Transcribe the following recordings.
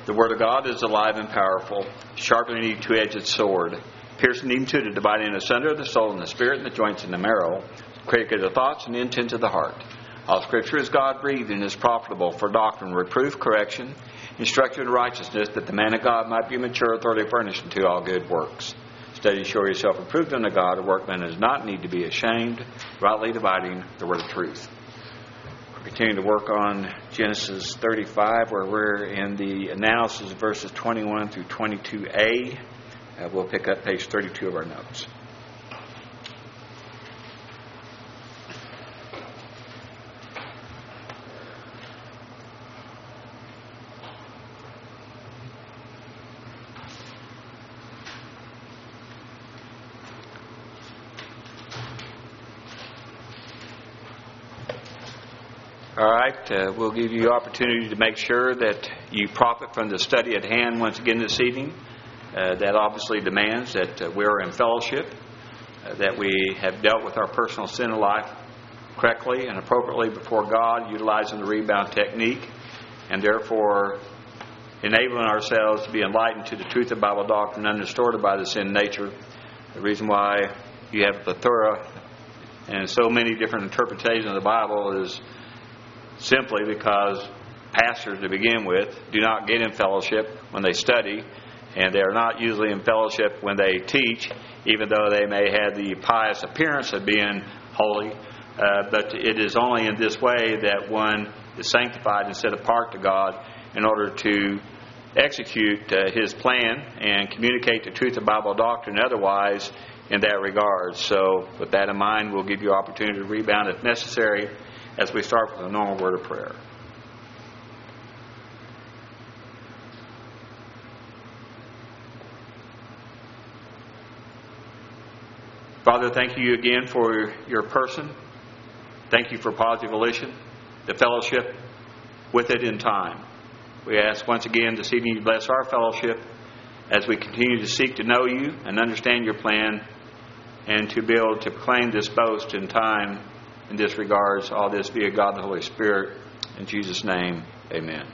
The Word of God is alive and powerful, sharper than any two-edged sword, piercing even to the dividing asunder of the soul and the spirit and the joints and the marrow, critic of the thoughts and the intent of the heart. All Scripture is God-breathed and is profitable for doctrine, reproof, correction, instruction in righteousness, that the man of God might be mature, thoroughly furnished unto all good works. Study, show yourself approved unto God, a workman does not need to be ashamed, rightly dividing the word of truth. We're continuing to work on Genesis 35, where we're in the analysis of verses 21 through 22a. We'll pick up page 32 of our notes. All right, we'll give you opportunity to make sure that you profit from the study at hand once again this evening. That obviously demands that we're in fellowship, that we have dealt with our personal sin life correctly and appropriately before God, utilizing the rebound technique, and therefore enabling ourselves to be enlightened to the truth of Bible doctrine undistorted by the sin nature. The reason why you have a plethora and so many different interpretations of the Bible is simply because pastors, to begin with, do not get in fellowship when they study, and they are not usually in fellowship when they teach, even though they may have the pious appearance of being holy. But it is only in this way that one is sanctified and set apart to God in order to execute His plan and communicate the truth of Bible doctrine otherwise in that regard. So with that in mind, we'll give you opportunity to rebound if necessary as we start with a normal word of prayer. Father, thank you again for your person. Thank you for positive volition, the fellowship with it in time. We ask once again this evening you bless our fellowship as we continue to seek to know you and understand your plan, and to be able to proclaim this boast in time in this regards. All this via God the Holy Spirit. In Jesus' name, amen.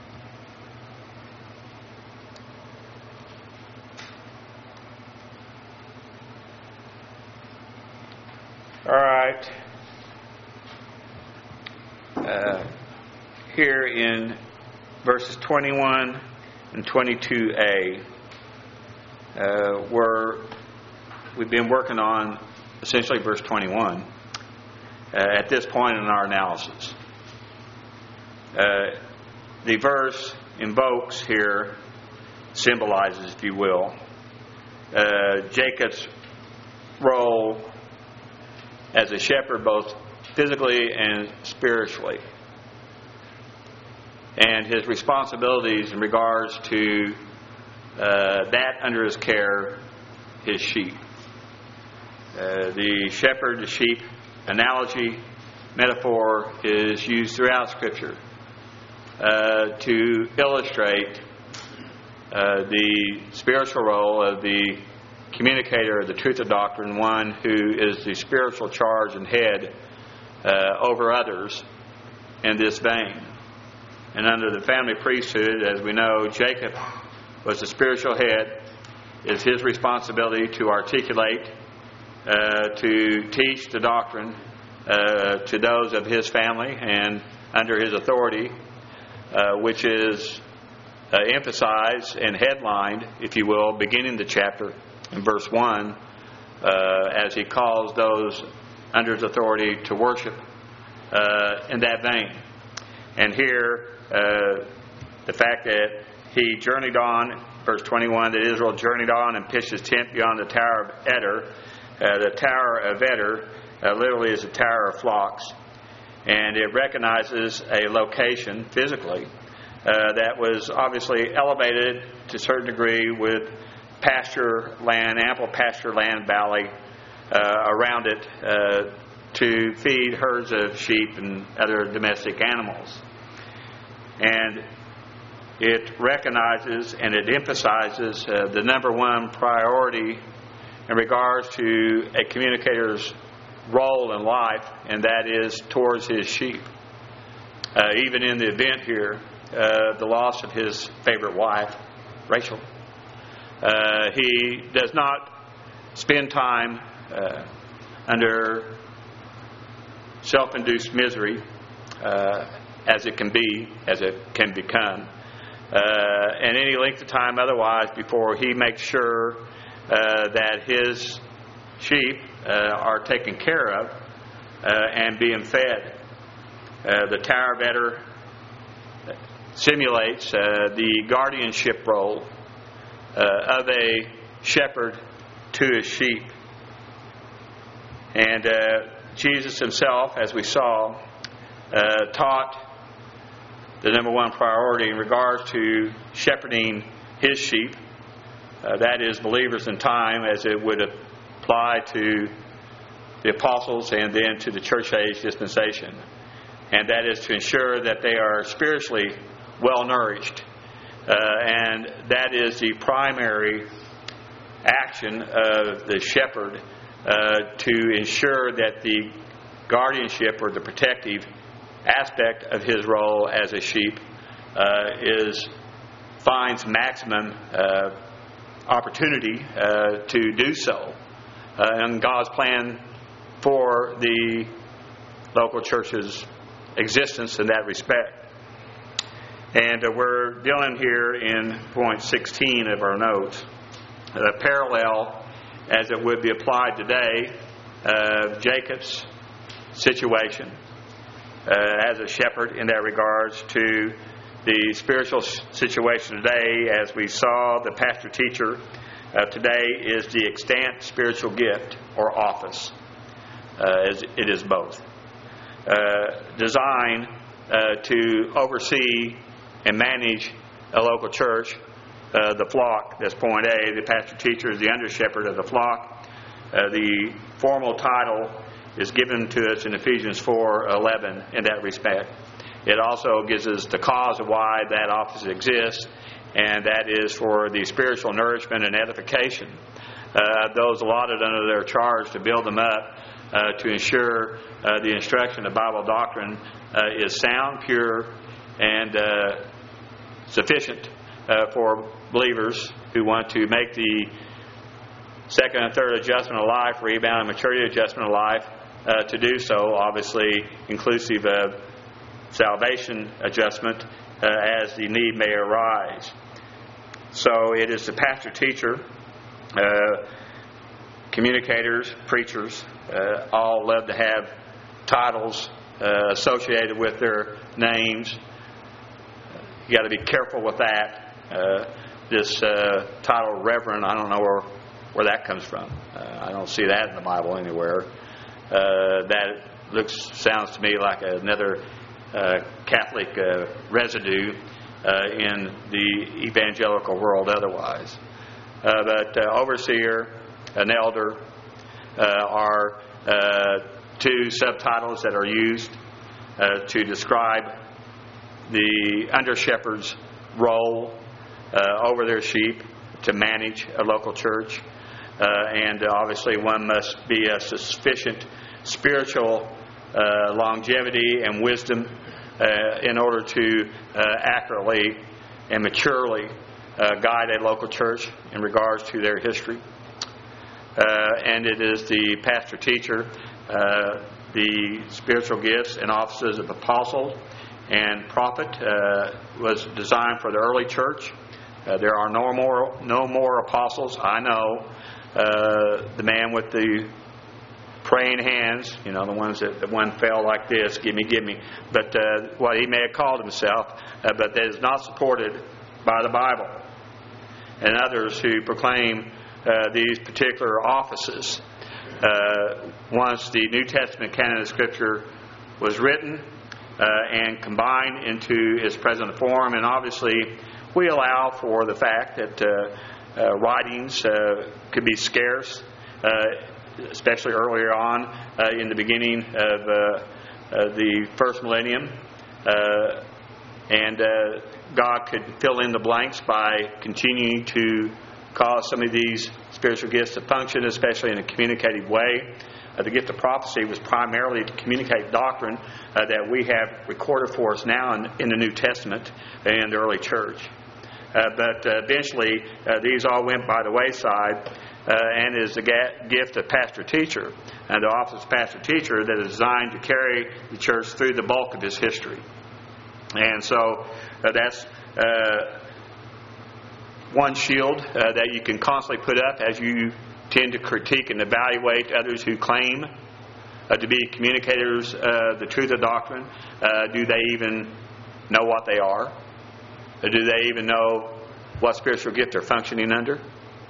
All right. Here in verses 21 and 22a, where we've been working on essentially verse 21 at this point in our analysis. The verse invokes here, symbolizes, if you will, Jacob's role as a shepherd, both physically and spiritually, and his responsibilities in regards to that under his care, his sheep. The shepherd, the sheep analogy, metaphor is used throughout Scripture to illustrate the spiritual role of the communicator of the truth of doctrine, one who is the spiritual charge and head over others in this vein. And under the family priesthood, as we know, Jacob was the spiritual head. It's his responsibility to articulate, to teach the doctrine to those of his family and under his authority, which is emphasized and headlined, if you will, beginning the chapter in verse 1, as he calls those under his authority to worship in that vein. And here, the fact that he journeyed on, verse 21, that Israel journeyed on and pitched his tent beyond the Tower of Eder. The Tower of Eder literally is a tower of flocks, and it recognizes a location physically that was obviously elevated to a certain degree with pasture land, ample pasture land valley around it to feed herds of sheep and other domestic animals. And it recognizes and it emphasizes the number one priority in regards to a communicator's role in life, and that is towards his sheep. Even in the event here the loss of his favorite wife, Rachel. He does not spend time under self-induced misery as it can be, as it can become, and any length of time otherwise before he makes sure that his sheep are taken care of and being fed. The Tower better simulates the guardianship role of a shepherd to his sheep. And Jesus himself, as we saw, taught the number one priority in regards to shepherding his sheep, that is, believers in time, as it would apply to the apostles and then to the church age dispensation. And that is to ensure that they are spiritually well nourished. And that is the primary action of the shepherd, to ensure that the guardianship or the protective aspect of his role as a sheep finds maximum opportunity to do so. And God's plan for the local church's existence in that respect. And we're dealing here in point 16 of our notes, a parallel as it would be applied today of Jacob's situation as a shepherd in that regards to the spiritual situation today. As we saw, the pastor-teacher today is the extant spiritual gift or office. As it is both. Designed to oversee and manage a local church, the flock. That's point A. The pastor-teacher is the under-shepherd of the flock. The formal title is given to us in Ephesians 4:11 in that respect. It also gives us the cause of why that office exists, and that is for the spiritual nourishment and edification those allotted under their charge, to build them up, to ensure the instruction of Bible doctrine is sound, pure, and sufficient for believers who want to make the second and third adjustment of life, rebound and maturity adjustment of life, to do so, obviously inclusive of salvation adjustment as the need may arise. So it is the pastor-teacher, communicators, preachers, all love to have titles associated with their names. You got to be careful with that. This title, Reverend, I don't know where that comes from. I don't see that in the Bible anywhere. That sounds to me like another Catholic residue in the evangelical world otherwise. But overseer, an elder, are two subtitles that are used to describe the under-shepherd's role over their sheep to manage a local church. And obviously one must be a sufficient spiritual longevity and wisdom in order to accurately and maturely guide a local church in regards to their history. And it is the pastor-teacher, the spiritual gifts and offices of apostle and prophet was designed for the early church. There are no more apostles. I know the man with the praying hands, the ones that one fell like this, give me. But he may have called himself, but that is not supported by the Bible. And others who proclaim these particular offices. Once the New Testament canon of Scripture was written and combined into its present form, and obviously we allow for the fact that writings could be scarce, especially earlier on in the beginning of the first millennium, and God could fill in the blanks by continuing to cause some of these spiritual gifts to function, especially in a communicative way. The gift of prophecy was primarily to communicate doctrine that we have recorded for us now in the New Testament and in the early church. But eventually, these all went by the wayside, and is the gift of pastor-teacher, and the office of pastor-teacher that is designed to carry the church through the bulk of its history. And so that's one shield that you can constantly put up as you tend to critique and evaluate others who claim to be communicators of the truth of doctrine. Do they even know what they are? Do they even know what spiritual gift they're functioning under?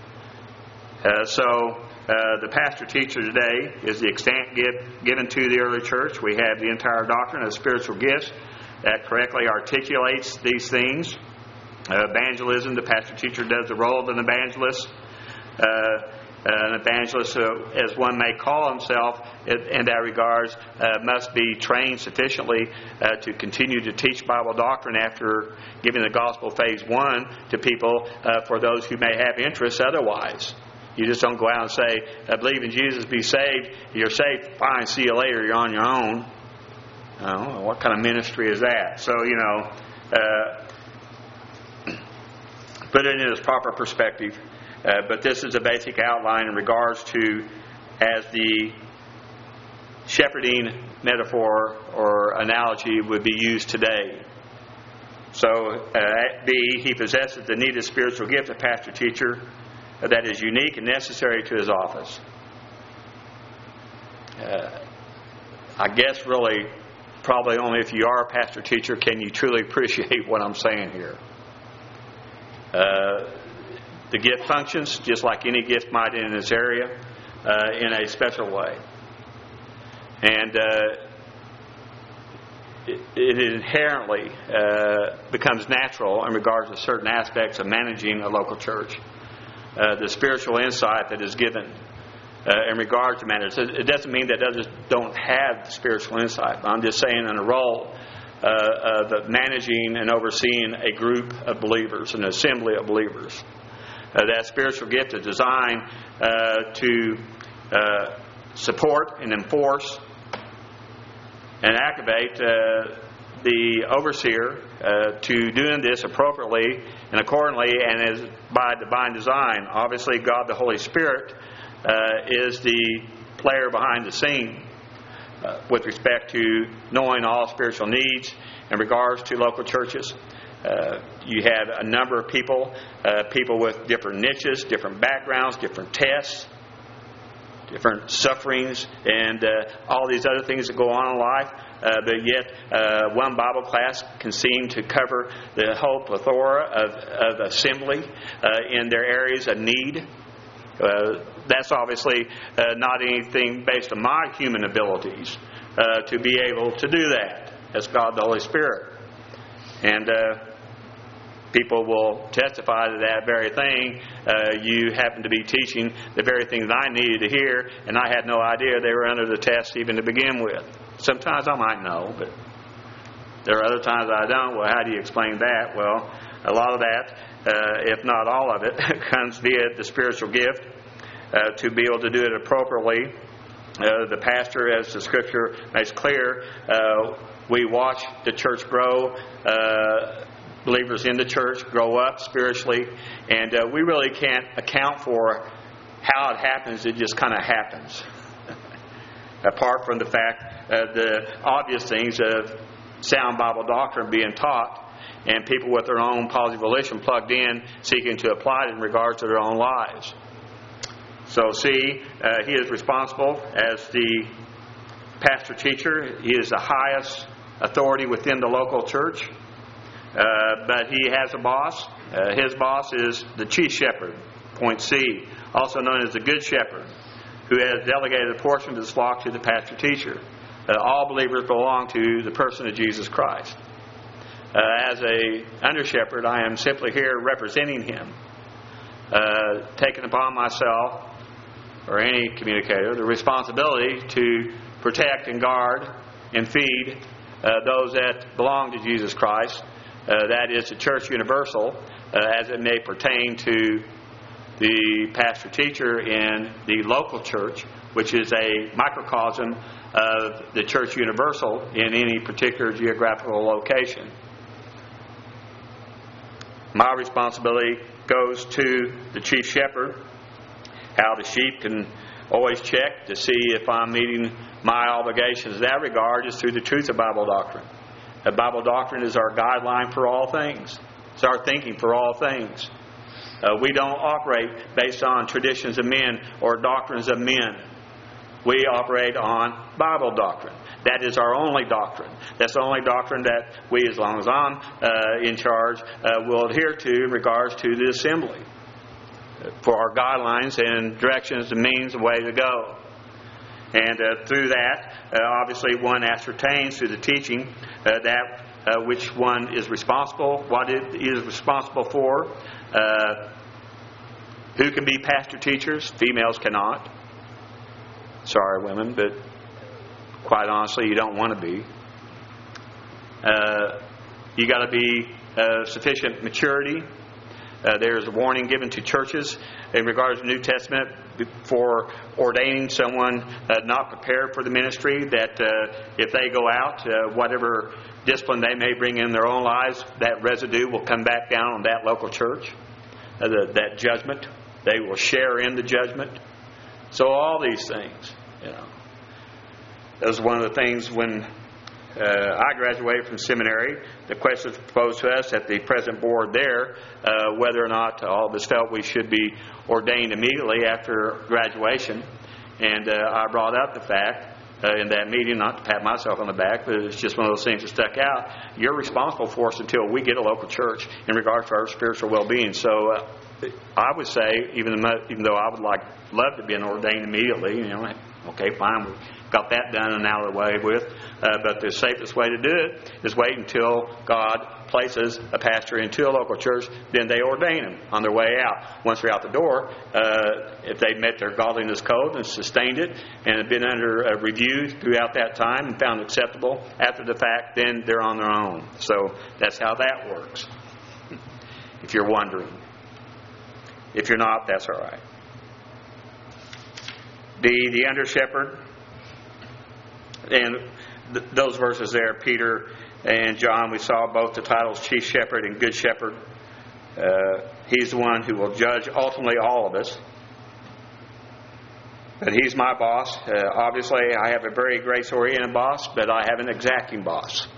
The pastor-teacher today is the extent given to the early church. We have the entire doctrine of spiritual gifts that correctly articulates these things. Evangelism, the pastor-teacher does the role of an evangelist. An evangelist, as one may call himself in that regards, must be trained sufficiently to continue to teach Bible doctrine after giving the gospel phase 1 to people for those who may have interest otherwise. You just don't go out and say, believe in Jesus, be saved. You're saved, fine, see you later, you're on your own. Oh, what kind of ministry is that? So, put it in its proper perspective. But this is a basic outline in regards to as the shepherding metaphor or analogy would be used today. So, B, he possesses the needed spiritual gift of pastor-teacher that is unique and necessary to his office. I guess really, probably only if you are a pastor-teacher can you truly appreciate what I'm saying here. The gift functions just like any gift might in this area in a special way. And it inherently becomes natural in regards to certain aspects of managing a local church. The spiritual insight that is given in regard to matters. It doesn't mean that others don't have spiritual insight. I'm just saying in a role of managing and overseeing a group of believers, an assembly of believers. That spiritual gift is designed to support and enforce and activate the overseer to doing this appropriately and accordingly and is by divine design. Obviously, God the Holy Spirit is the player behind the scene with respect to knowing all spiritual needs in regards to local churches. You have a number of people with different niches, different backgrounds, different tests, different sufferings, and all these other things that go on in life. But yet, one Bible class can seem to cover the whole plethora of assembly in their areas of need. That's obviously not anything based on my human abilities to be able to do that. That's God the Holy Spirit. And people will testify to that very thing. You happen to be teaching the very thing that I needed to hear, and I had no idea they were under the test even to begin with. Sometimes I might know, but there are other times I don't. Well, how do you explain that? Well, a lot of that, if not all of it, comes via the spiritual gift to be able to do it appropriately. The pastor, as the Scripture makes clear, we watch the church grow, believers in the church grow up spiritually, and we really can't account for how it happens. It just kind of happens. Apart from the fact the obvious things of sound Bible doctrine being taught and people with their own positive volition plugged in seeking to apply it in regards to their own lives. So see, he is responsible as the pastor-teacher. He is the highest authority within the local church. But he has a boss. His boss is the chief shepherd, point C, also known as the good shepherd, who has delegated a portion of his flock to the pastor-teacher. All believers belong to the person of Jesus Christ. As a under-shepherd, I am simply here representing him, taking upon myself, or any communicator, the responsibility to protect and guard and feed those that belong to Jesus Christ. That is the church universal, as it may pertain to the pastor-teacher in the local church, which is a microcosm of the church universal in any particular geographical location. My responsibility goes to the chief shepherd. How the sheep can always check to see if I'm meeting my obligations in that regard is through the truth of Bible doctrine. The Bible doctrine is our guideline for all things. It's our thinking for all things. We don't operate based on traditions of men or doctrines of men. We operate on Bible doctrine. That is our only doctrine. That's the only doctrine that we, as long as I'm in charge, will adhere to in regards to the assembly for our guidelines and directions, the means, the way to go. And through that, obviously one ascertains through the teaching that which one is responsible, what it is responsible for, who can be pastor-teachers. Females cannot. Sorry, women, but quite honestly, you don't want to be. You got to be sufficient maturity. There's a warning given to churches in regards to the New Testament for ordaining someone not prepared for the ministry, that if they go out, whatever discipline they may bring in their own lives, that residue will come back down on that local church. That judgment, they will share in the judgment. So all these things, that was one of the things when I graduated from seminary. The question was proposed to us at the present board there, whether or not all of us felt we should be ordained immediately after graduation. And I brought up the fact in that meeting, not to pat myself on the back, but it's just one of those things that stuck out. You're responsible for us until we get a local church in regard to our spiritual well-being. So I would say, even though I would love to be ordained immediately, okay, fine, we got that done and out of the way with. But the safest way to do it is wait until God places a pastor into a local church, then they ordain them on their way out. Once they're out the door, if they met their godliness code and sustained it and have been under review throughout that time and found acceptable after the fact, then they're on their own. So that's how that works, if you're wondering. If you're not, that's all right. The under shepherd, and those verses there, Peter and John, we saw both the titles chief shepherd and good shepherd. He's the one who will judge ultimately all of us. But he's my boss. Obviously, I have a very grace-oriented boss, but I have an exacting boss.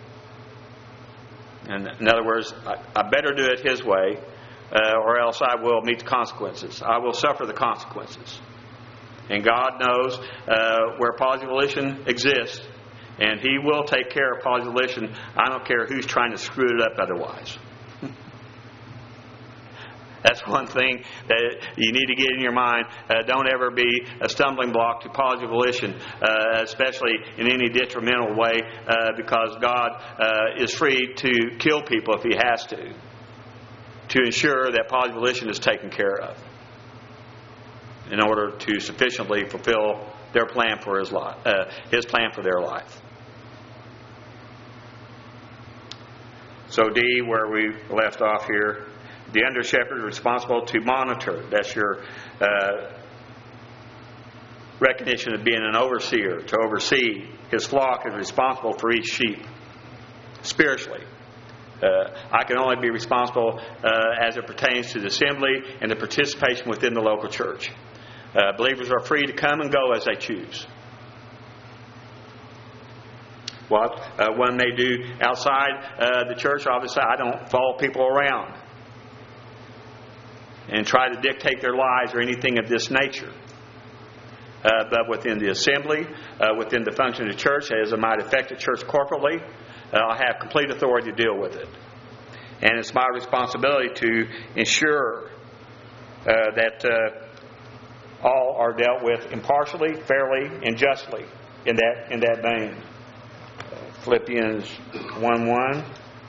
And in other words, I better do it his way, or else I will meet the consequences. I will suffer the consequences. And God knows where positive volition exists, and He will take care of positive volition. I don't care who's trying to screw it up otherwise. That's one thing that you need to get in your mind. Don't ever be a stumbling block to positive volition, especially in any detrimental way, because God is free to kill people if He has to ensure that positive volition is taken care of, in order to sufficiently fulfill their plan for His life, His plan for their life. So D, where we left off here, the under shepherd is responsible to monitor. That's your recognition of being an overseer, to oversee. His flock is responsible for each sheep spiritually. I can only be responsible as it pertains to the assembly and the participation within the local church. Believers are free to come and go as they choose. What one may do outside the church, obviously I don't follow people around and try to dictate their lives or anything of this nature. But within the assembly, within the function of the church, as it might affect the church corporately, I have complete authority to deal with it. And it's my responsibility to ensure that all are dealt with impartially, fairly, and justly in that vein. Philippians 1:1.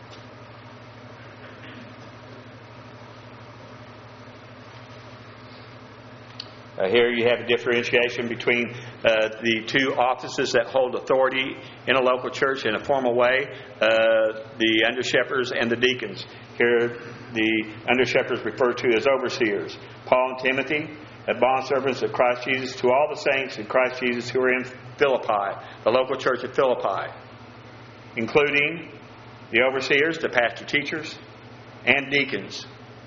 Here you have a differentiation between the two offices that hold authority in a local church in a formal way, the under shepherds and the deacons. Here the under-shepherds referred to as overseers. Paul and Timothy, bondservants of Christ Jesus, to all the saints in Christ Jesus who are in Philippi, the local church of Philippi, including the overseers, the pastor teachers, and deacons.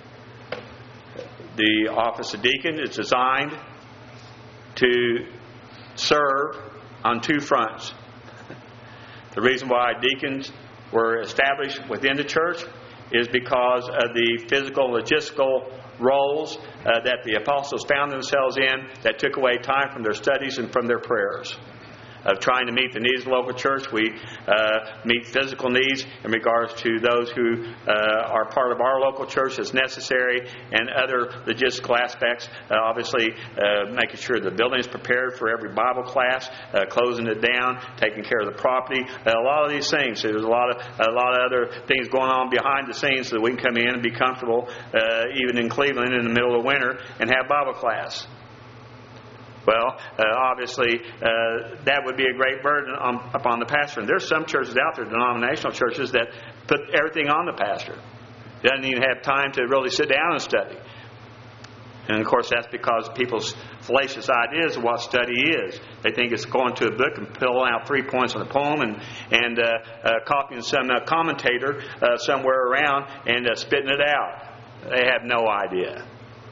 The office of deacon is designed to serve on two fronts. The reason why deacons were established within the church is because of the physical, logistical roles that the apostles found themselves in that took away time from their studies and from their prayers. Of trying to meet the needs of the local church, we meet physical needs in regards to those who are part of our local church as necessary, and other logistical aspects. Obviously, making sure the building is prepared for every Bible class, closing it down, taking care of the property. A lot of these things. There's a lot of other things going on behind the scenes so that we can come in and be comfortable, even in Cleveland in the middle of winter, and have Bible class. Well, obviously, that would be a great burden upon the pastor. And there's some churches out there, denominational churches, that put everything on the pastor. Doesn't even have time to really sit down and study. And, of course, that's because people's fallacious ideas of what study is. They think it's going to a book and pulling out 3 points on a poem and copying some commentator somewhere around and spitting it out. They have no idea.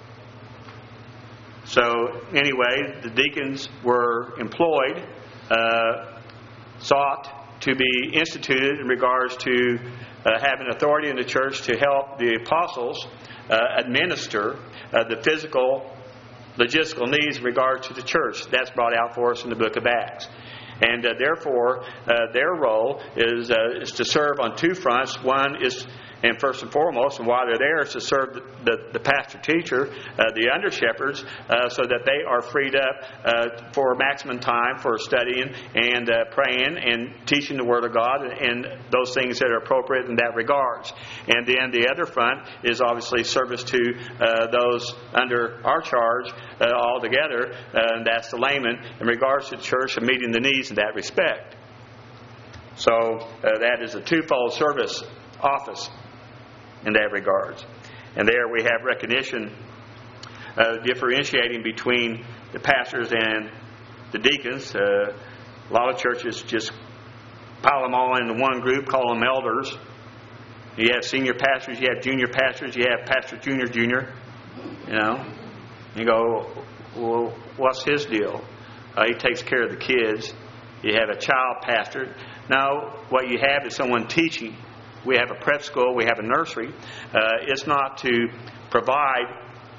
So, anyway, the deacons were employed, sought to be instituted in regards to having authority in the church to help the apostles administer the physical, logistical needs in regard to the church. That's brought out for us in the book of Acts. And therefore, their role is to serve on two fronts. One is, and first and foremost, and while they're there, is to serve the pastor-teacher, the under-shepherds, so that they are freed up for maximum time for studying and praying and teaching the Word of God and those things that are appropriate in that regards. And then the other front is obviously service to those under our charge altogether, and that's the layman in regards to the church and meeting the needs in that respect. So that is a twofold service office in that regards. And there we have recognition differentiating between the pastors and the deacons. A lot of churches just pile them all into one group, call them elders. You have senior pastors, you have junior pastors, you have pastor junior. You know, you go, well, what's his deal? He takes care of the kids. You have a child pastor. No, what you have is someone teaching. We have a prep school. We have a nursery. It's not to provide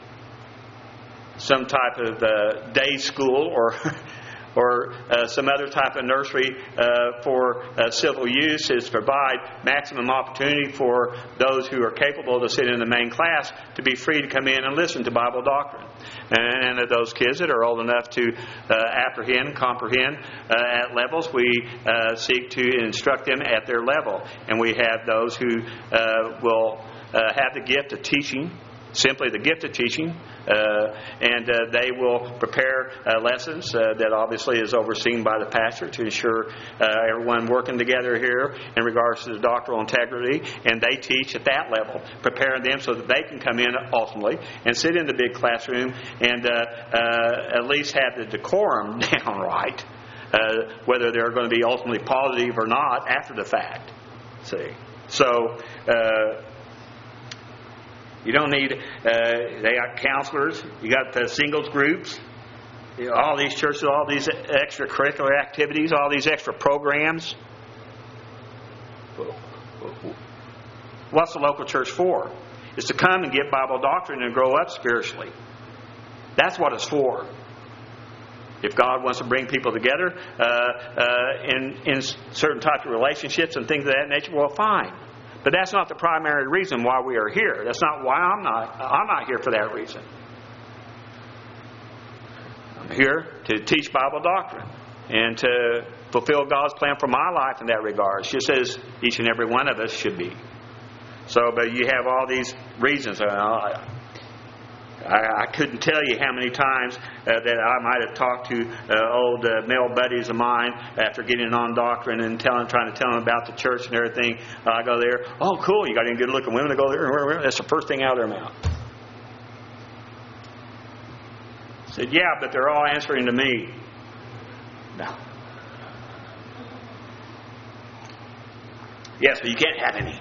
some type of day school or some other type of nursery for civil use. It's to provide maximum opportunity for those who are capable to sit in the main class to be free to come in and listen to Bible doctrine. And of those kids that are old enough to apprehend and comprehend at levels, we seek to instruct them at their level. And we have those who will have the gift of teaching, simply the gift of teaching, and they will prepare lessons that obviously is overseen by the pastor to ensure everyone working together here in regards to the doctrinal integrity, and they teach at that level, preparing them so that they can come in ultimately and sit in the big classroom and at least have the decorum down right, whether they're going to be ultimately positive or not after the fact. See, so you don't need, they got counselors, you got the singles groups, you know, all these churches, all these extracurricular activities, all these extra programs. What's the local church for? It's to come and get Bible doctrine and grow up spiritually. That's what it's for. If God wants to bring people together in certain types of relationships and things of that nature, well, fine. But that's not the primary reason why we are here. That's not why I'm not here for that reason. I'm here to teach Bible doctrine and to fulfill God's plan for my life in that regard, just as each and every one of us should be. So, but you have all these reasons. I couldn't tell you how many times that I might have talked to old male buddies of mine after getting on doctrine and trying to tell them about the church and everything. I go there, oh, cool, you got any good-looking women to go there? That's the first thing out of their mouth. I said, yeah, but they're all answering to me. No. Yes, but you can't have any.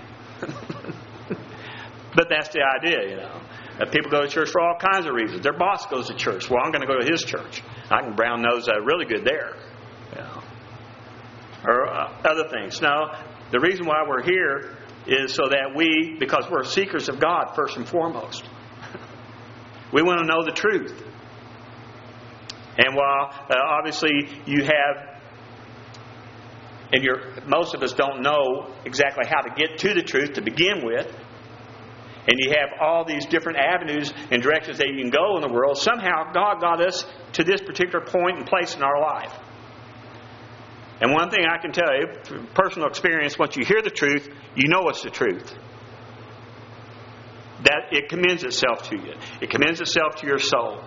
But that's the idea, you know. People go to church for all kinds of reasons. Their boss goes to church. Well, I'm going to go to his church. I can brown nose really good there. You know. Or other things. No, the reason why we're here is so that because we're seekers of God first and foremost. We want to know the truth. And while obviously you have, and most of us don't know exactly how to get to the truth to begin with, and you have all these different avenues and directions that you can go in the world, somehow God got us to this particular point and place in our life. And one thing I can tell you, from personal experience, once you hear the truth, you know it's the truth. That it commends itself to you. It commends itself to your soul.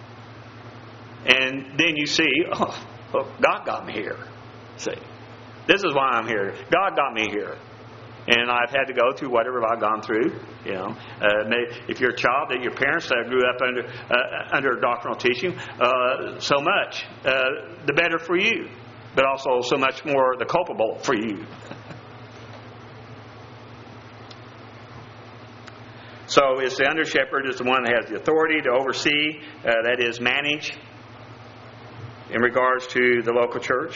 And then you see, oh, God got me here. See, this is why I'm here. God got me here. And I've had to go through whatever I've gone through. You know, if you're a child that your parents grew up under doctrinal teaching, so much the better for you, but also so much more the culpable for you. So it's the under shepherd is the one that has the authority to oversee, that is, manage in regards to the local church.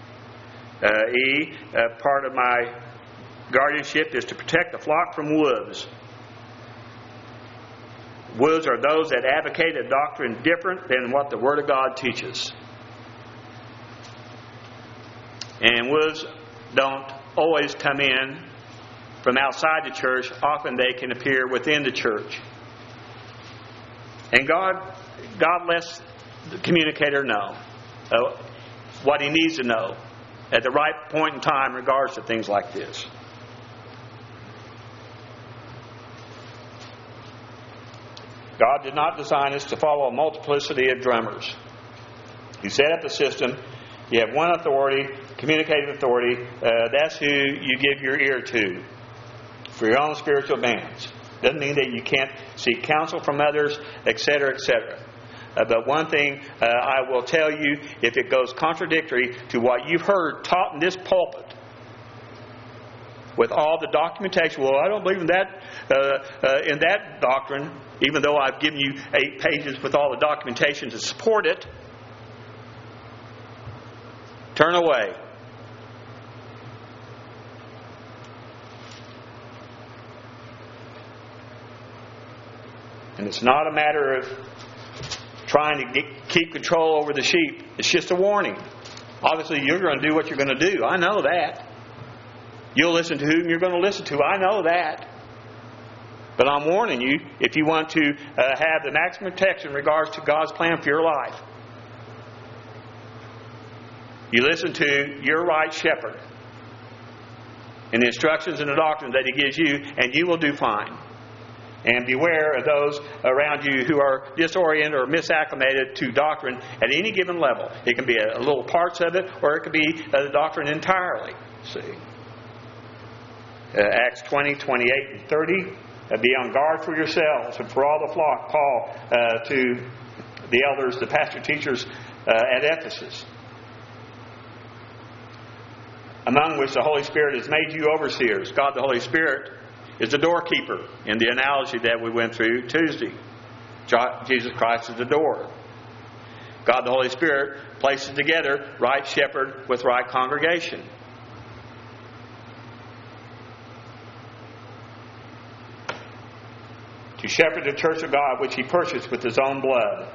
Part of my guardianship is to protect the flock from wolves. Wolves are those that advocate a doctrine different than what the Word of God teaches. And wolves don't always come in from outside the church. Often they can appear within the church. And God lets the communicator know what he needs to know at the right point in time in regards to things like this. God did not design us to follow a multiplicity of drummers. He set up a system. You have one authority, communicative authority. That's who you give your ear to for your own spiritual bands. Doesn't mean that you can't seek counsel from others, etc., etc. But one thing I will tell you, if it goes contradictory to what you've heard taught in this pulpit, with all the documentation, well, I don't believe in that doctrine, even though I've given you 8 pages with all the documentation to support it, turn away. And it's not a matter of trying to keep control over the sheep. It's just a warning. Obviously, you're going to do what you're going to do. I know that. You'll listen to whom you're going to listen to. I know that. But I'm warning you, if you want to have the maximum protection in regards to God's plan for your life, you listen to your right shepherd and the instructions and the doctrines that he gives you, and you will do fine. And beware of those around you who are disoriented or misacclimated to doctrine at any given level. It can be a little parts of it, or it could be the doctrine entirely. See, Acts 20, 28, and 30. Be on guard for yourselves and for all the flock. Paul to the elders, the pastor teachers at Ephesus, among which the Holy Spirit has made you overseers. God the Holy Spirit is the doorkeeper in the analogy that we went through Tuesday. Jesus Christ is the door. God the Holy Spirit places together right shepherd with right congregation. To shepherd the church of God which he purchased with his own blood.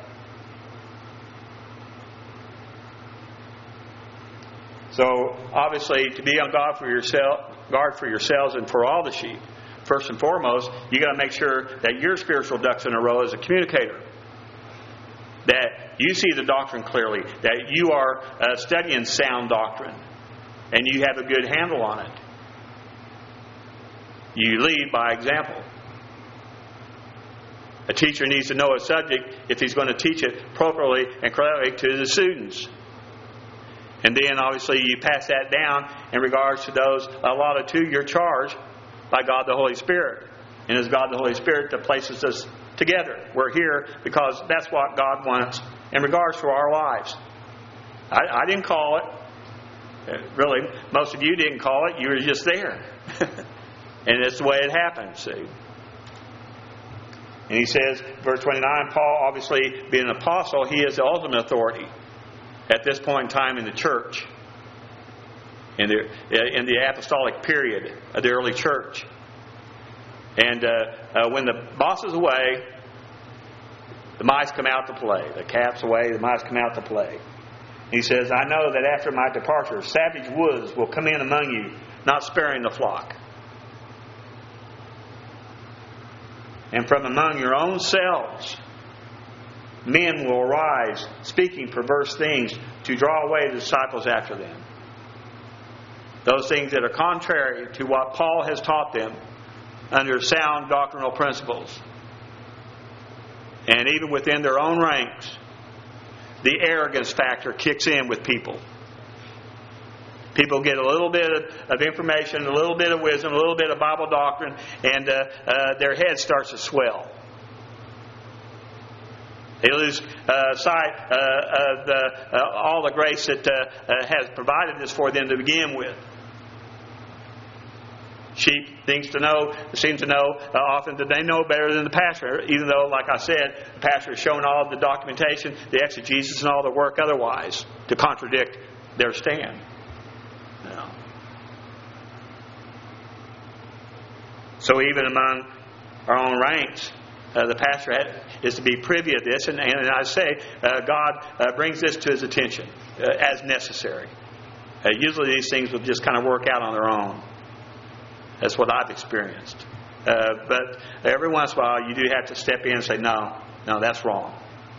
So obviously, to be on guard for yourselves and for all the sheep, first and foremost, you got to make sure that your spiritual ducks in a row as a communicator. That you see the doctrine clearly. That you are studying sound doctrine. And you have a good handle on it. You lead by example. A teacher needs to know a subject if he's going to teach it appropriately and correctly to the students. And then obviously you pass that down in regards to those allotted to your charge by God the Holy Spirit. And it's God the Holy Spirit that places us together. We're here because that's what God wants in regards to our lives. I didn't call it. Really, most of you didn't call it. You were just there. And it's the way it happens, see. And he says, verse 29, Paul, obviously being an apostle, he is the ultimate authority at this point in time in the church, in the apostolic period of the early church. And when the boss is away, the mice come out to play. The cat's away, the mice come out to play. He says, I know that after my departure, savage wolves will come in among you, not sparing the flock. And from among your own selves, men will arise, speaking perverse things, to draw away the disciples after them. Those things that are contrary to what Paul has taught them under sound doctrinal principles. And even within their own ranks, the arrogance factor kicks in with people. People get a little bit of information, a little bit of wisdom, a little bit of Bible doctrine, and their head starts to swell. They lose sight of all the grace that has provided this for them to begin with. Sheep seem to know often that they know better than the pastor, even though, like I said, the pastor has shown all of the documentation, the exegesis, and all the work otherwise to contradict their stand. No. So even among our own ranks, the pastor is to be privy of this, and I say God brings this to his attention as necessary. Usually these things will just kind of work out on their own. That's what I've experienced. But every once in a while you do have to step in and say, no, that's wrong.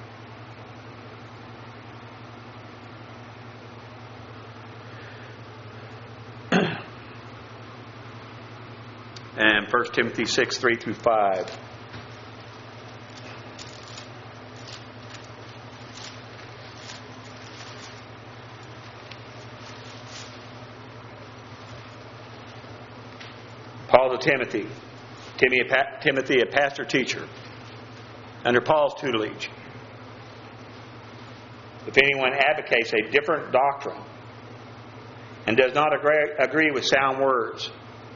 And 1 Timothy 6, 3 through 5. Paul to Timothy. Timothy, a pastor teacher, under Paul's tutelage. If anyone advocates a different doctrine and does not agree with sound words,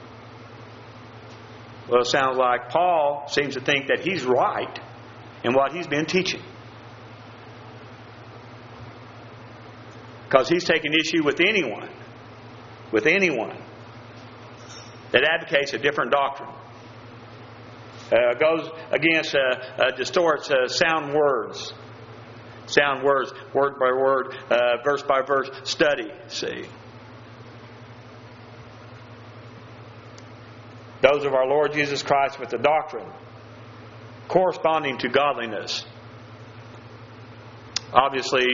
well, it sounds like Paul seems to think that he's right in what he's been teaching. Because he's taking issue with anyone that advocates a different doctrine. Goes against, distorts sound words. Sound words, word by word, verse by verse study, see. Those of our Lord Jesus Christ with the doctrine corresponding to godliness. Obviously,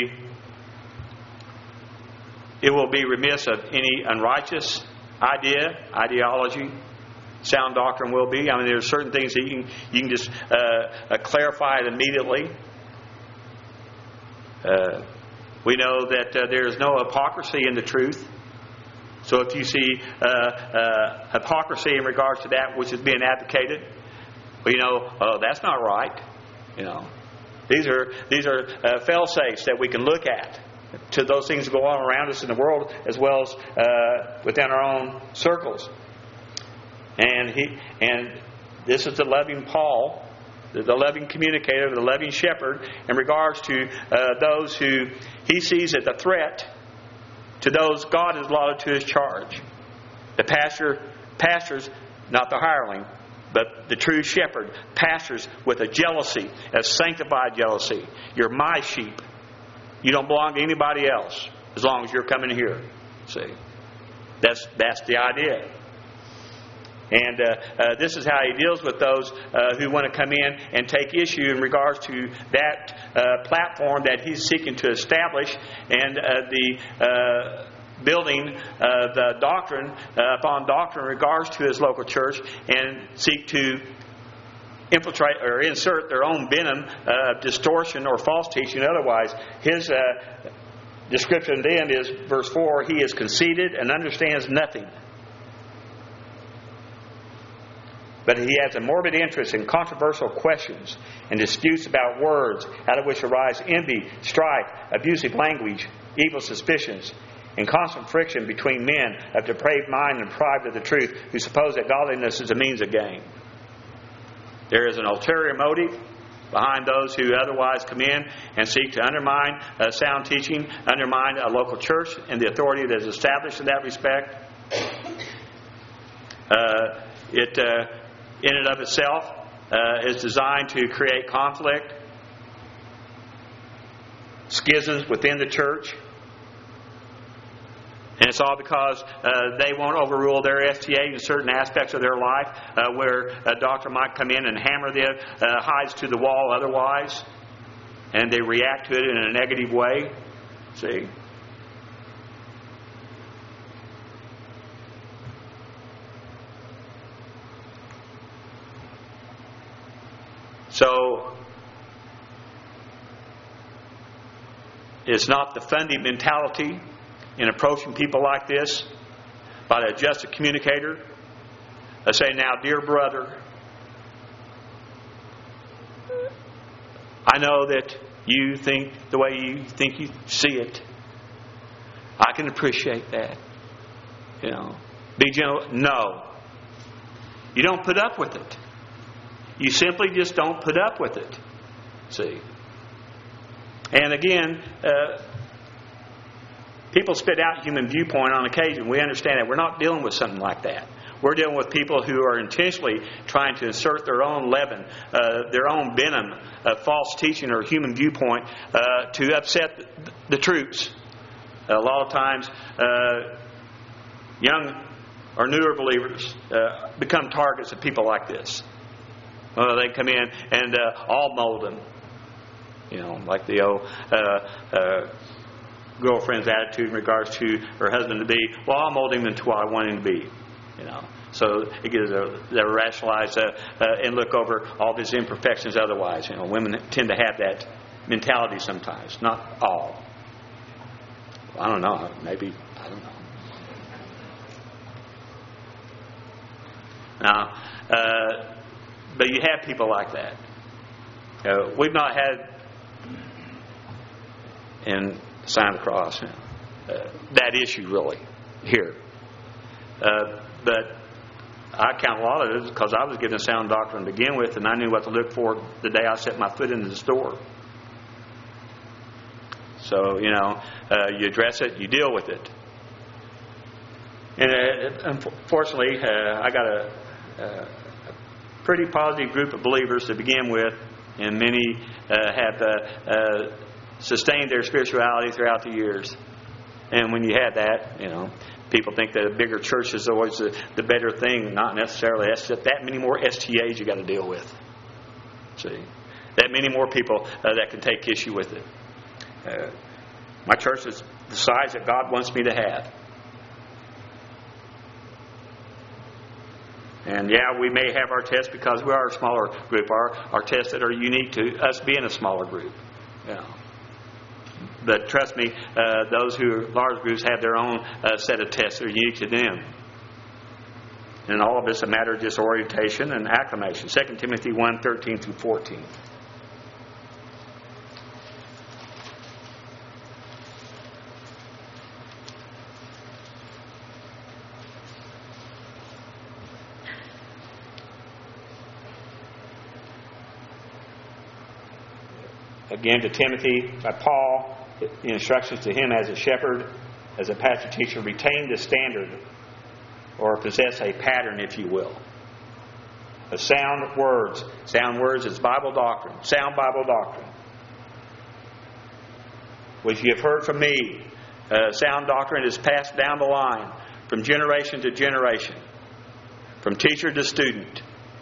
it will be remiss of any unrighteous ideology. Sound doctrine will be. I mean, there are certain things that you can just clarify it immediately. We know that there is no hypocrisy in the truth. So if you see hypocrisy in regards to that which is being advocated, well, that's not right. These are fail-safes that we can look at to those things that go on around us in the world, as well as within our own circles. And this is the loving Paul, the loving communicator, the loving shepherd, in regards to those who he sees as a threat to those God has allotted to his charge. The pastors, not the hireling, but the true shepherd, pastors with a jealousy, a sanctified jealousy. You're my sheep. You don't belong to anybody else as long as you're coming here. See, that's the idea. And this is how he deals with those who want to come in and take issue in regards to that platform that he's seeking to establish, and the building the doctrine upon doctrine in regards to his local church, and seek to infiltrate or insert their own venom of distortion or false teaching. Otherwise, his description then is verse 4, he is conceited and understands nothing. But he has a morbid interest in controversial questions and disputes about words, out of which arise envy, strife, abusive language, evil suspicions, and constant friction between men of depraved mind and deprived of the truth, who suppose that godliness is a means of gain. There is an ulterior motive behind those who otherwise come in and seek to undermine sound teaching, undermine a local church and the authority that is established in that respect. It in and of itself is designed to create conflict, schisms within the church. And it's all because they won't overrule their STA in certain aspects of their life, where a doctor might come in and hammer their hides to the wall otherwise, and they react to it in a negative way. See? So, it's not the funding mentality in approaching people like this, but a just communicator. I say, now, dear brother, I know that you think the way you think you see it. I can appreciate that. You know, be gentle. No. You don't put up with it. You simply just don't put up with it. See? And again, people spit out human viewpoint on occasion. We understand that. We're not dealing with something like that. We're dealing with people who are intentionally trying to insert their own leaven, their own venom of false teaching or human viewpoint to upset the troops. A lot of times, young or newer believers become targets of people like this. They come in and all mold them. You know, like the old girlfriend's attitude in regards to her husband to be, well, I'll mold him into what I want him to be. You know, so it gives they rationalize and look over all of his imperfections otherwise. You know, women tend to have that mentality sometimes, not all. I don't know. Maybe, I don't know. Now, but you have people like that. We've not had in Sign of the Cross that issue really here. But I count a lot of it because I was given sound doctrine to begin with, and I knew what to look for the day I set my foot into the store. So, you know, you address it, you deal with it. And unfortunately, I got a pretty positive group of believers to begin with, and many have sustained their spirituality throughout the years. And when you have that, you know, people think that a bigger church is always the better thing. Not necessarily. That's just that many more STAs you got to deal with. See, that many more people that can take issue with it. My church is the size that God wants me to have. And yeah, we may have our tests because we are a smaller group. Our tests that are unique to us being a smaller group. You know. But trust me, those who are large groups have their own set of tests that are unique to them. And all of it's a matter of just orientation and acclimation. 2 Timothy 1:13 through 14. Again, to Timothy by Paul, the instructions to him as a shepherd, as a pastor teacher, retain the standard or possess a pattern, if you will, of sound words. Sound words is Bible doctrine, sound Bible doctrine, which you have heard from me. Sound doctrine is passed down the line from generation to generation, from teacher to student.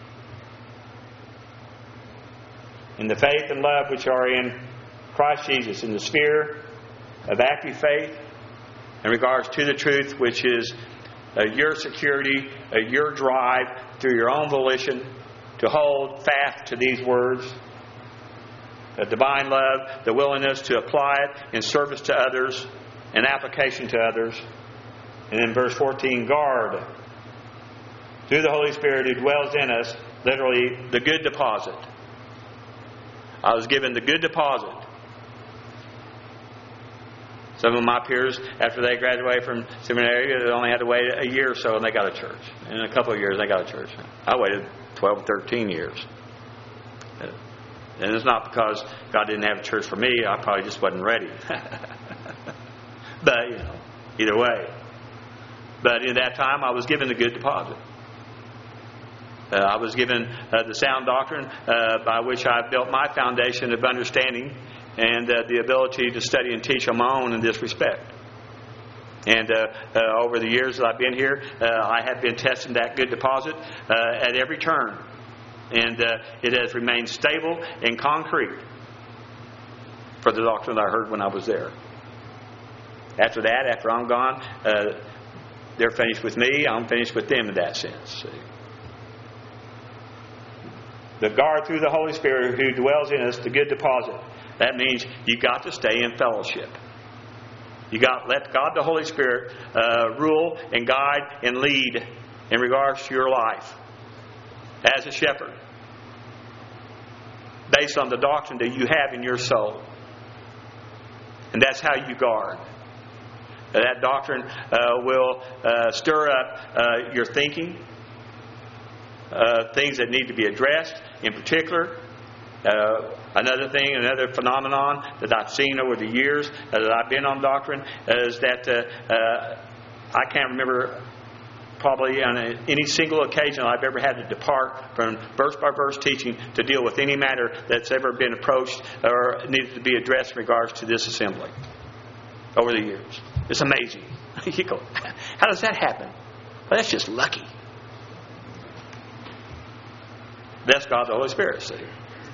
In the faith and love which are in Christ Jesus, in the sphere of active faith in regards to the truth, which is your security, your drive through your own volition to hold fast to these words. The divine love, the willingness to apply it in service to others, in application to others. And in verse 14, guard through the Holy Spirit who dwells in us, literally the good deposit. I was given the good deposit. Some of my peers, after they graduated from seminary, they only had to wait a year or so and they got a church. And in a couple of years, they got a church. I waited 12, 13 years. And it's not because God didn't have a church for me. I probably just wasn't ready. But, either way. But in that time, I was given the good deposit. I was given the sound doctrine by which I built my foundation of understanding and the ability to study and teach on my own in this respect. And over the years that I've been here, I have been testing that good deposit at every turn. And it has remained stable and concrete for the doctrine that I heard when I was there. After that, after I'm gone, they're finished with me. I'm finished with them in that sense. See? The guard through the Holy Spirit who dwells in us, the good deposit. That means you got to stay in fellowship. You got to let God the Holy Spirit rule and guide and lead in regards to your life as a shepherd, based on the doctrine that you have in your soul. And that's how you guard. That doctrine will stir up your thinking, things that need to be addressed. In particular, another phenomenon that I've seen over the years that I've been on doctrine is that I can't remember probably on any single occasion I've ever had to depart from verse-by-verse teaching to deal with any matter that's ever been approached or needed to be addressed in regards to this assembly over the years. It's amazing. You go, how does that happen? Well, that's just lucky. That's God the Holy Spirit, see.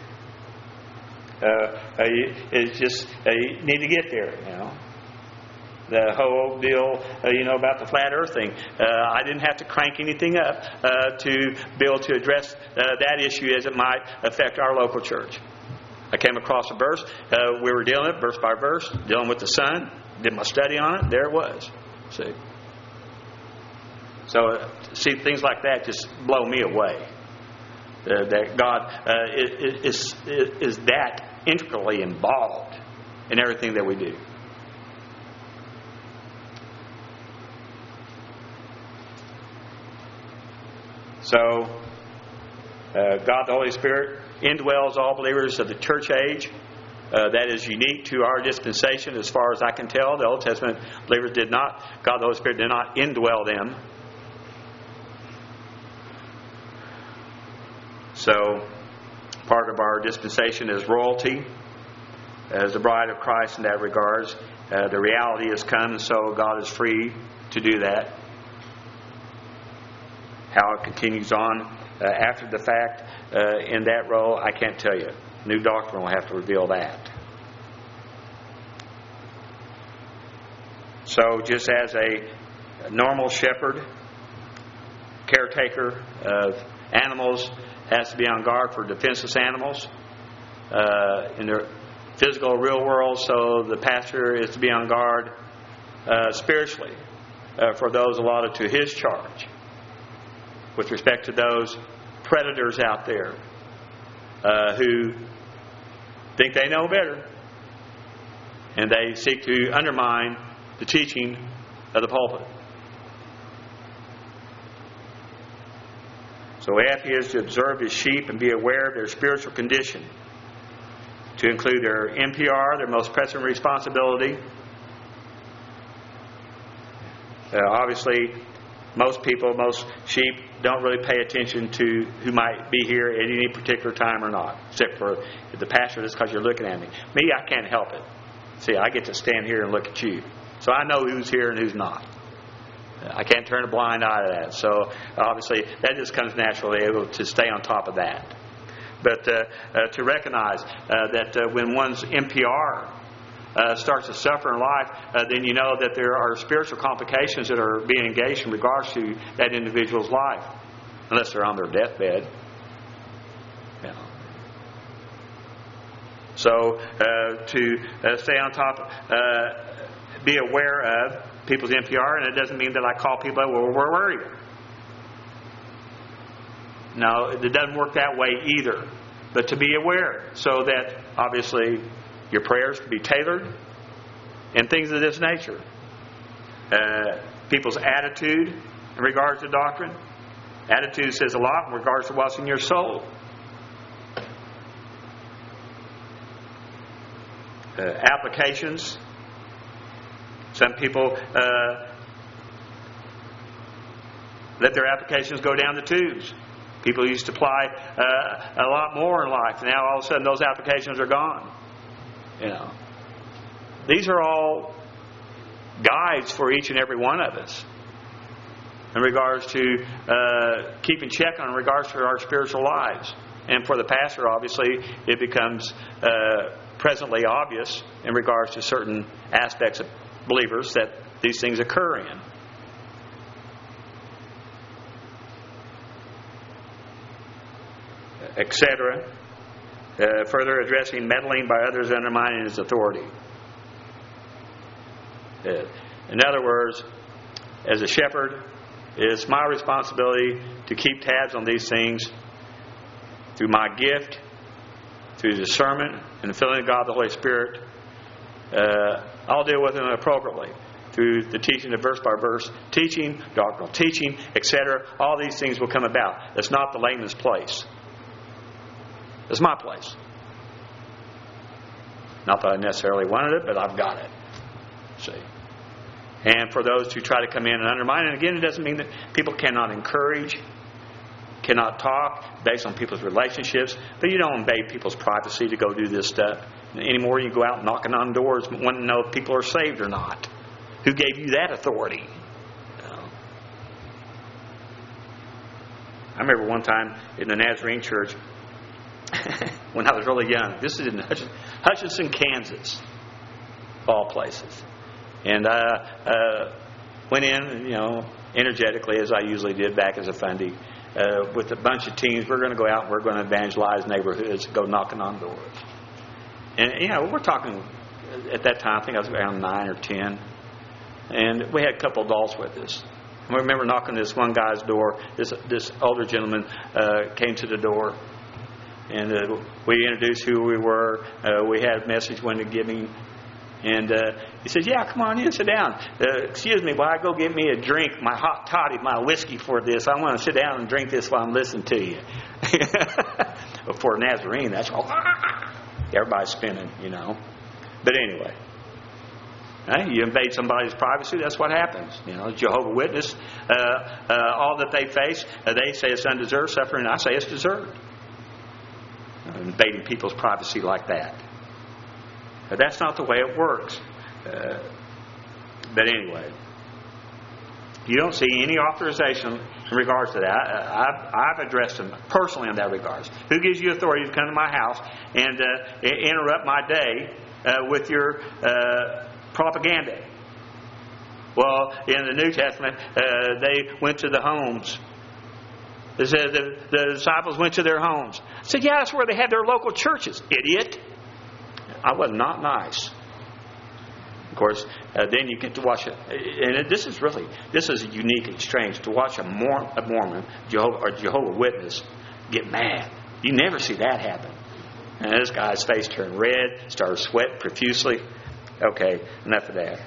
It's just you need to get there, The whole deal, about the flat earth thing. I didn't have to crank anything up to be able to address that issue as it might affect our local church. I came across a verse. We were dealing with verse by verse, dealing with the Son. Did my study on it. There it was. See. So, things like that just blow me away. That God is that integrally involved in everything that we do. So, God the Holy Spirit indwells all believers of the church age. That is unique to our dispensation as far as I can tell. The Old Testament believers did not. God the Holy Spirit did not indwell them. So, part of our dispensation is royalty as the bride of Christ in that regards. The reality has come, and so God is free to do that. How it continues on after the fact in that role, I can't tell you. New doctrine will have to reveal that. So, just as a normal shepherd, caretaker of animals, has to be on guard for defenseless animals in their physical real world, so the pastor is to be on guard spiritually for those allotted to his charge with respect to those predators out there who think they know better and they seek to undermine the teaching of the pulpit. So after he is to observe his sheep and be aware of their spiritual condition, to include their NPR, their most pressing responsibility. Obviously, most sheep don't really pay attention to who might be here at any particular time or not, except for the pastor, just because you're looking at me. Me, I can't help it. See, I get to stand here and look at you. So I know who's here and who's not. I can't turn a blind eye to that. So obviously that just comes naturally, able to stay on top of that. But to recognize that when one's NPR starts to suffer in life, then you know that there are spiritual complications that are being engaged in regards to that individual's life, unless they're on their deathbed. So to stay on top, be aware of people's NPR, and it doesn't mean that I call people, well, where were you? No, it doesn't work that way either. But to be aware, so that obviously your prayers can be tailored and things of this nature. People's attitude in regards to doctrine. Attitude says a lot in regards to what's in your soul. Applications. Some people let their applications go down the tubes. People used to apply a lot more in life. Now all of a sudden those applications are gone. You know, these are all guides for each and every one of us in regards to keeping check on in regards to our spiritual lives. And for the pastor, obviously, it becomes presently obvious in regards to certain aspects of believers that these things occur in. Etc. Further addressing meddling by others undermining his authority. In other words, as a shepherd, it's my responsibility to keep tabs on these things through my gift, through discernment and the filling of God, the Holy Spirit. I'll deal with them appropriately through the teaching of verse by verse teaching, doctrinal teaching, etc. All these things will come about. It's not the layman's place. It's my place. Not that I necessarily wanted it, but I've got it. See? And for those who try to come in and undermine, and again, it doesn't mean that people cannot encourage, cannot talk based on people's relationships, but you don't invade people's privacy to go do this stuff. Anymore, you go out knocking on doors wanting to know if people are saved or not. Who gave you that authority? I remember one time in the Nazarene church, when I was really young. This is in Hutchinson, Kansas, of all places. And I went in, energetically, as I usually did back as a fundy, with a bunch of teens. We're going to go out and we're going to evangelize neighborhoods, go knocking on doors. And, we're talking, at that time, I think I was around 9 or 10. And we had a couple adults with us. I remember knocking this one guy's door. This older gentleman came to the door. And we introduced who we were. We had a message when to give him. And he said, yeah, come on in, sit down. Excuse me, while I go get me a drink, my hot toddy, my whiskey for this. I want to sit down and drink this while I'm listening to you. But for a Nazarene, that's all. Everybody's spinning, But anyway, you invade somebody's privacy, that's what happens. Jehovah's Witness, all that they face, they say it's undeserved suffering, and I say it's deserved. Invading people's privacy like that. But that's not the way it works. But anyway, you don't see any authorization in regards to that. I've addressed them personally in that regards. Who gives you authority to come to my house and interrupt my day with your propaganda? Well, in the New Testament, they went to the homes. It said the disciples went to their homes. I said, yeah, that's where they had their local churches, idiot. I was not nice. Of course, then you get to watch it. And this is uniquely strange to watch a Mormon, Jehovah's Witness get mad. You never see that happen. And this guy's face turned red, started sweating profusely. Okay, enough of that.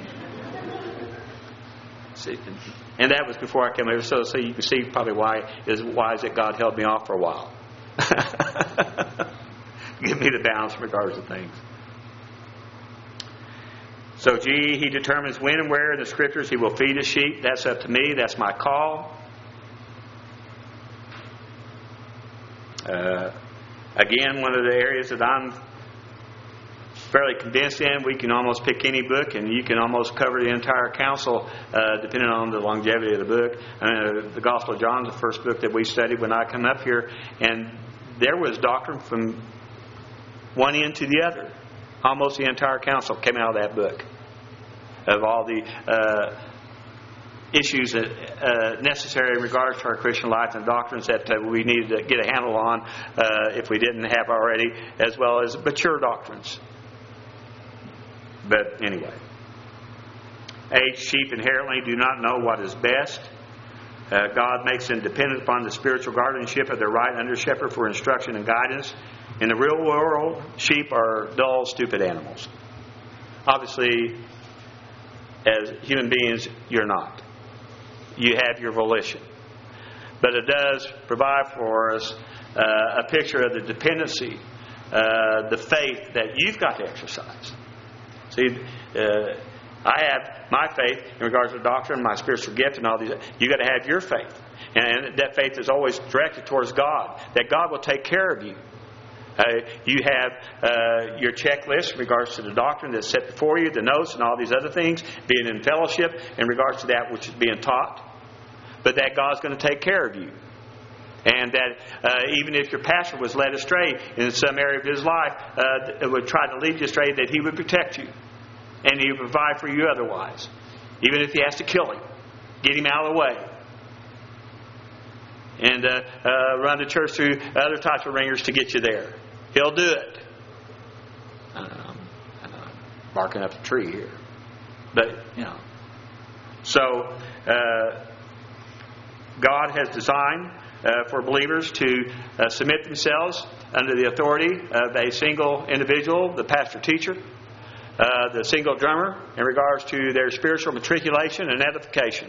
See, and that was before I came over. So you can see probably why is that God held me off for a while. Give me the balance in regards to things. So G, he determines when and where in the Scriptures he will feed his sheep. That's up to me. That's my call. Again, one of the areas that I'm fairly convinced in, we can almost pick any book and you can almost cover the entire counsel depending on the longevity of the book. The Gospel of John is the first book that we studied when I come up here, and there was doctrine from one end to the other. Almost the entire counsel came out of that book. Of all the issues necessary in regards to our Christian life and doctrines that we needed to get a handle on if we didn't have already, as well as mature doctrines. But anyway, aged sheep inherently do not know what is best. God makes them dependent upon the spiritual guardianship of their right under shepherd for instruction and guidance. In the real world, sheep are dull, stupid animals. Obviously, as human beings, you're not. You have your volition. But it does provide for us a picture of the dependency, the faith that you've got to exercise. See, I have my faith in regards to doctrine, my spiritual gift, and all these. You got to have your faith, and that faith is always directed towards God. That God will take care of you. You have your checklist in regards to the doctrine that's set before you, the notes, and all these other things, being in fellowship in regards to that which is being taught. But that God's going to take care of you. And that even if your pastor was led astray in some area of his life, it would try to lead you astray, that he would protect you. And he would provide for you otherwise. Even if he has to kill him. Get him out of the way. And run the church through other types of ringers to get you there. He'll do it. I'm barking up the tree here. But, So, God has designed for believers to submit themselves under the authority of a single individual, the pastor-teacher, the single drummer, in regards to their spiritual matriculation and edification.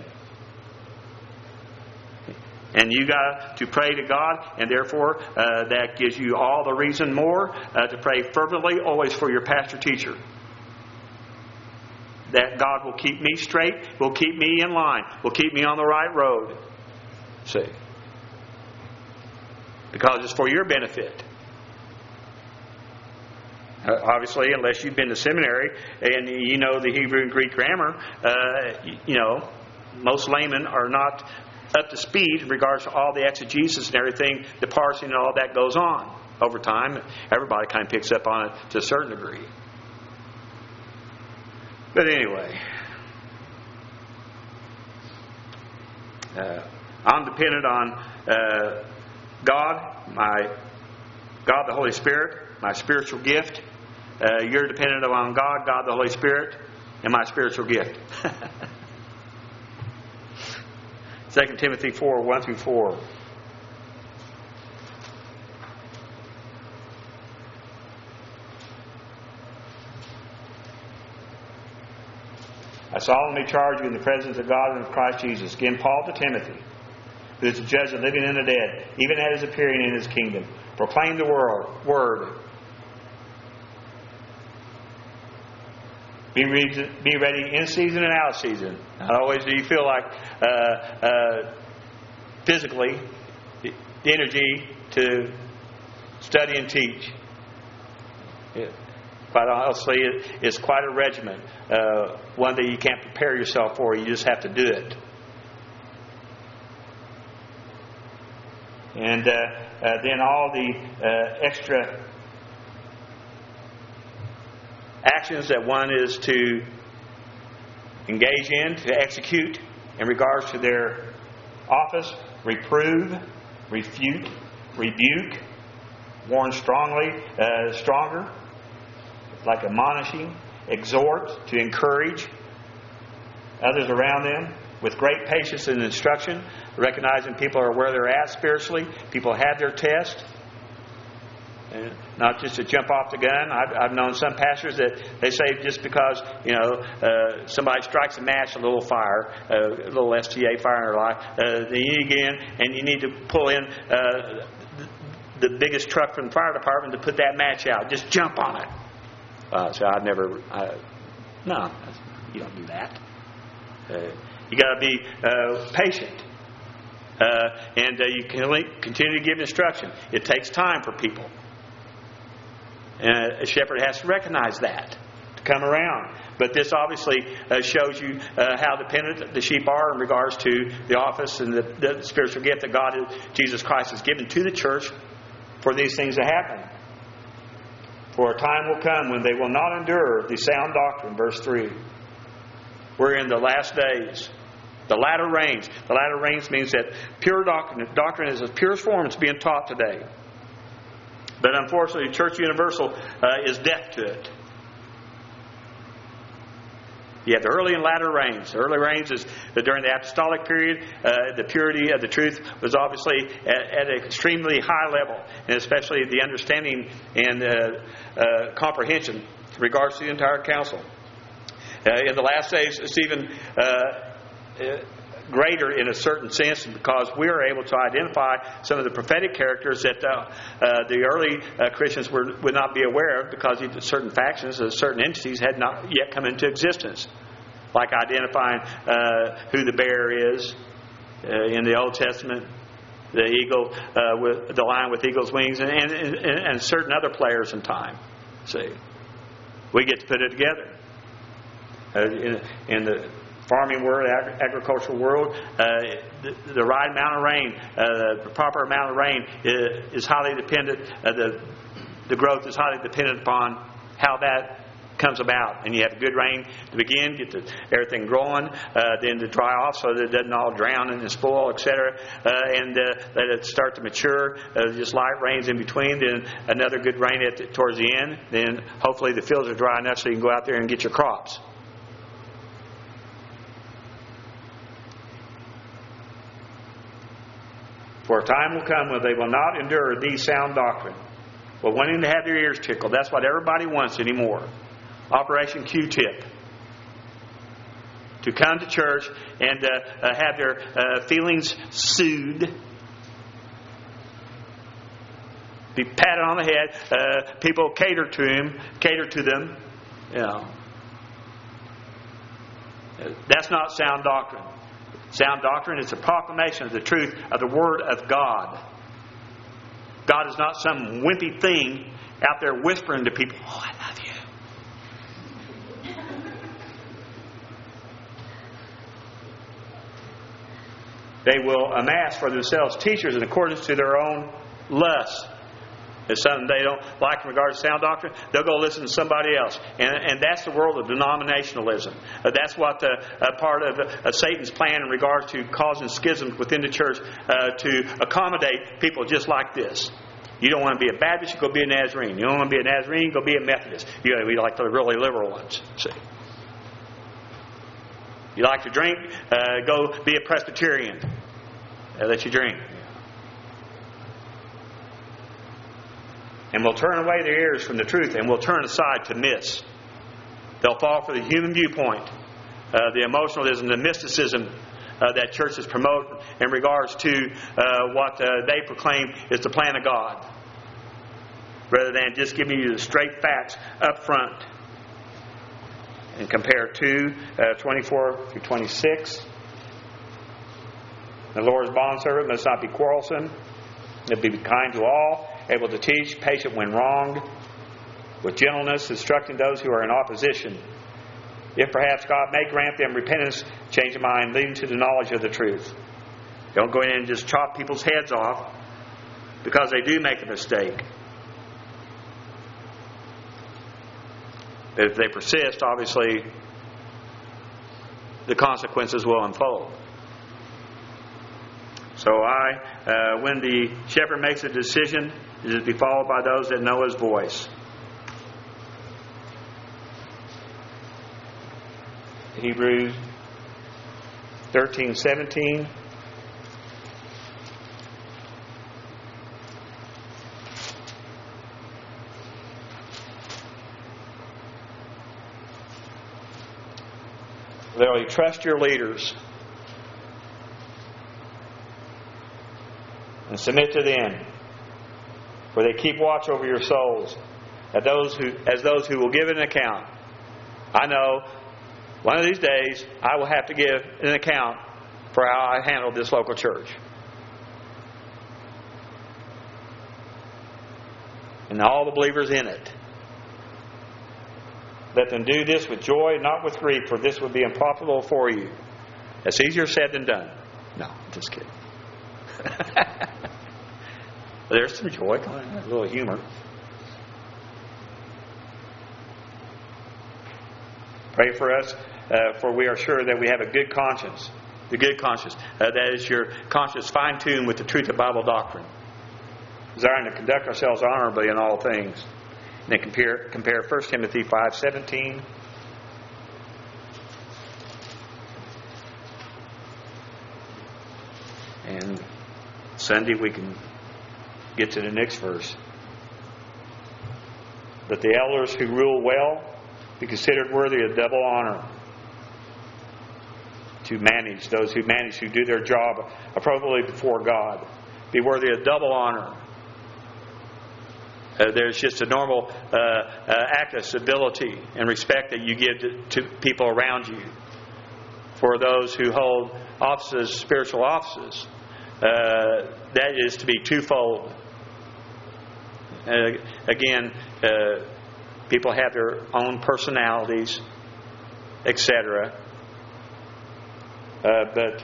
And you got to pray to God, and therefore that gives you all the reason more to pray fervently always for your pastor-teacher. That God will keep me straight, will keep me in line, will keep me on the right road. See? Because it's for your benefit. Obviously, unless you've been to seminary and you know the Hebrew and Greek grammar, most laymen are not up to speed in regards to all the exegesis and everything, the parsing and all that goes on. Over time, everybody kind of picks up on it to a certain degree. But anyway, I'm dependent on God, the Holy Spirit, my spiritual gift. You're dependent on God, the Holy Spirit, and my spiritual gift. 2 Timothy 4, 1 through 4. I solemnly charge you in the presence of God and of Christ Jesus. Again, Paul to Timothy, who is the judge of the living and the dead, even as is appearing in his kingdom. Proclaim the word. Be ready in season and out of season. Not always do you feel like physically the energy to study and teach. Quite honestly, it's quite a regimen. One that you can't prepare yourself for. You just have to do it. And then all the extra actions that one is to engage in, to execute in regards to their office: reprove, refute, rebuke, warn strongly, stronger, like admonishing, exhort, to encourage others around them with great patience and instruction, recognizing people are where they're at spiritually. People have their test. And not just to jump off the gun. I've known some pastors that they say just because somebody strikes a match, a little fire, a little STA fire in their life, then you need to get in and you need to pull in the biggest truck from the fire department to put that match out. Just jump on it. So I've never. No, you don't do that. You got to be patient. And you can continue to give instruction. It takes time for people. And a shepherd has to recognize that to come around. But this obviously shows you how dependent the sheep are in regards to the office and the spiritual gift that God, Jesus Christ, has given to the church for these things to happen. For a time will come when they will not endure the sound doctrine. Verse 3. We're in the last days. The latter rains. The latter rains means that pure doctrine is the purest form that's being taught today. But unfortunately, Church Universal is deaf to it. You have the early and latter rains. The early rains is that during the apostolic period, the purity of the truth was obviously at an extremely high level, and especially the understanding and comprehension in regards to the entire council. In the last days, it's even greater in a certain sense, because we are able to identify some of the prophetic characters that the early Christians would not be aware of, because certain factions, certain entities had not yet come into existence, like identifying who the bear is in the Old Testament, the eagle, with the lion with eagle's wings, and certain other players in time. See, we get to put it together in the farming world, agricultural world. The right amount of rain, the proper amount of rain is highly dependent. The growth is highly dependent upon how that comes about. And you have good rain to begin, get everything growing, then to dry off so that it doesn't all drown and spoil, etc. And let it start to mature. Just light rains in between, then another good rain towards the end. Then hopefully the fields are dry enough so you can go out there and get your crops. For a time will come when they will not endure these sound doctrine, but wanting to have their ears tickled. That's what everybody wants anymore. Operation Q-tip. To come to church and have their feelings soothed. Be patted on the head. People cater to them. You know. That's not sound doctrine. Sound doctrine is a proclamation of the truth of the Word of God. God is not some wimpy thing out there whispering to people, "Oh, I love you." They will amass for themselves teachers in accordance to their own lusts. If something they don't like in regards to sound doctrine, they'll go listen to somebody else. And that's the world of denominationalism. That's what part of Satan's plan in regards to causing schisms within the church to accommodate people just like this. You don't want to be a Baptist, you go be a Nazarene. You don't want to be a Nazarene, go be a Methodist. You got to be like the really liberal ones. See? You like to drink, go be a Presbyterian. They'll let you drink. And will turn away their ears from the truth, and will turn aside to myths. They'll fall for the human viewpoint, the emotionalism, the mysticism that churches promote in regards to what they proclaim is the plan of God, rather than just giving you the straight facts up front. And compare 2:24 through 26. The Lord's bondservant must not be quarrelsome, but be kind to all, able to teach, patient when wronged, with gentleness, instructing those who are in opposition. If perhaps God may grant them repentance, change of mind, leading to the knowledge of the truth. Don't go in and just chop people's heads off because they do make a mistake. If they persist, obviously, the consequences will unfold. So when the shepherd makes a decision, it is to be followed by those that know his voice. Hebrews 13:17. Literally, trust your leaders and submit to them, for they keep watch over your souls, as those who will give an account. I know one of these days I will have to give an account for how I handled this local church. And all the believers in it. Let them do this with joy, not with grief, for this would be unprofitable for you. That's easier said than done. No, just kidding. There's some joy, a little humor. Pray for us, for we are sure that we have a good conscience, The good conscience. That is your conscience fine-tuned with the truth of Bible doctrine. Desiring to conduct ourselves honorably in all things. And then compare 1 Timothy 5:17. And Sunday we can get to the next verse. But the elders who rule well be considered worthy of double honor. To manage, those who manage, who do their job appropriately before God, be worthy of double honor. There's just a normal act of civility and respect that you give to people around you. For those who hold offices, spiritual offices, that is to be twofold. Again, people have their own personalities, etc. But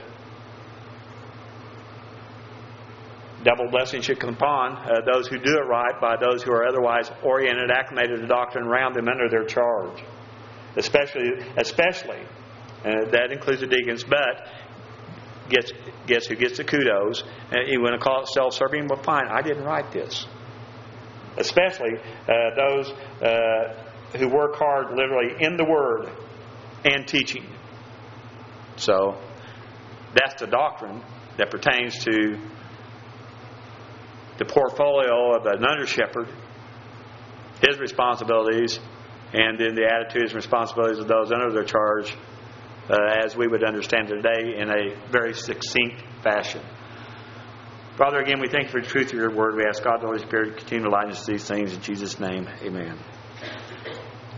double blessing should come upon those who do it right by those who are otherwise oriented, acclimated to doctrine around them under their charge. Especially that includes the deacons, but guess who gets the kudos? You want to call it self-serving? Well, fine, I didn't write this. Especially those who work hard literally in the Word and teaching. So, that's the doctrine that pertains to the portfolio of an under-shepherd, his responsibilities, and then the attitudes and responsibilities of those under their charge, as we would understand it today in a very succinct fashion. Father, again, we thank you for the truth of your word. We ask God, the Holy Spirit, to continue to lighten us to these things. In Jesus' name, amen.